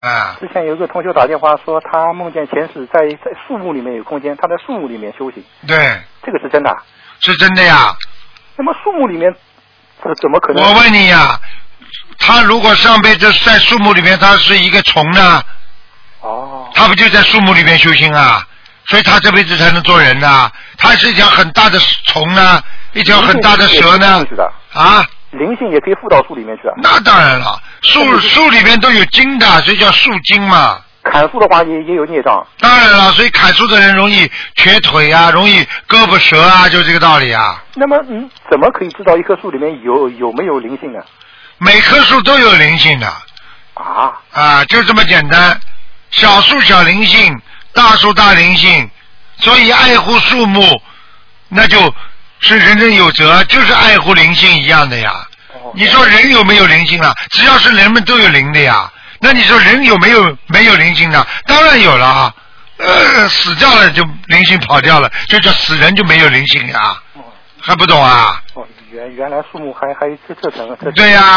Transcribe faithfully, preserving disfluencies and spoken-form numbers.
啊。 之前有一个同学打电话说，他梦见前世在在树木里面有空间，他在树木里面修行。 对， 这个是真的。 是真的呀。 那么树木里面，这怎么可能？ 我问你呀，他如果上辈子在树木里面，他是一个虫呢？ 哦。 他不就在树木里面修行啊？所以他这辈子才能做人呐。他是一条很大的虫呢，一条很大的蛇呢。啊？ 灵性也可以附到树里面去啊。 那当然了，树树里面都有筋的，所以叫树精嘛。 砍树的话也也有孽障。 当然了，所以砍树的人容易瘸腿啊，容易胳膊折啊，就这个道理啊。 那么嗯，怎么可以知道一棵树里面有有没有灵性呢？ 每棵树都有灵性的。 啊。 啊，就这么简单。小树小灵性，大树大灵性，所以爱护树木，那就是人人有责，就是爱护灵性一样的呀。哦、你说人有没有灵性了？只要是人们都有灵的呀。那你说人有没有没有灵性的？当然有了啊。呃，死掉了就灵性跑掉了，就叫死人就没有灵性呀。哦、还不懂啊？ 哦，原原来树木还还这这层。这对呀、啊。